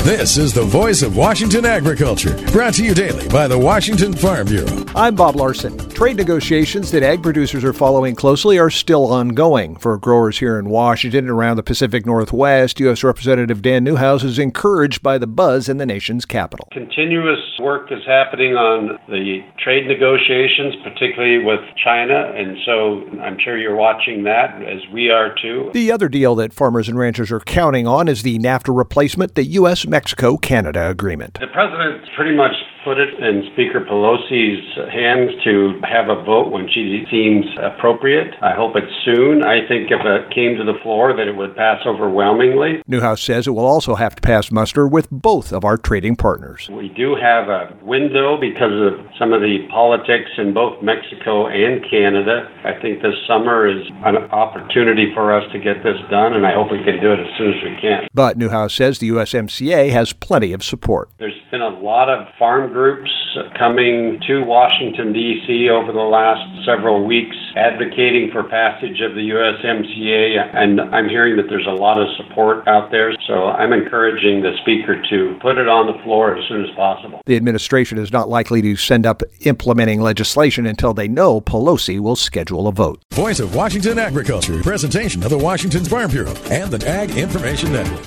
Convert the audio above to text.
This is the voice of Washington agriculture, brought to you daily by the Washington Farm Bureau. I'm Bob Larson. Trade negotiations that ag producers are following closely are still ongoing. For growers here in Washington and around the Pacific Northwest, U.S. Representative Dan Newhouse is encouraged by the buzz in the nation's capital. Continuous work is happening on the trade negotiations, particularly with China, and so I'm sure you're watching that, as we are too. The other deal that farmers and ranchers are counting on is the NAFTA replacement, the U.S.-Mexico-Canada agreement. The president pretty much put it in Speaker Pelosi's hands to have a vote when she seems appropriate. I hope it's soon. I think if it came to the floor that it would pass overwhelmingly. Newhouse says it will also have to pass muster with both of our trading partners. We do have a window because of some of the politics in both Mexico and Canada. I think this summer is an opportunity for us to get this done, and I hope we can do it as soon as we can. But Newhouse says the USMCA has plenty of support. There's been a lot of farm groups coming to Washington, D.C. over the last several weeks advocating for passage of the USMCA, and I'm hearing that there's a lot of support out there, so I'm encouraging the Speaker to put it on the floor as soon as possible. The administration is not likely to send up implementing legislation until they know Pelosi will schedule a vote. Voice of Washington agriculture, presentation of the Washington Farm Bureau and the Ag Information Network.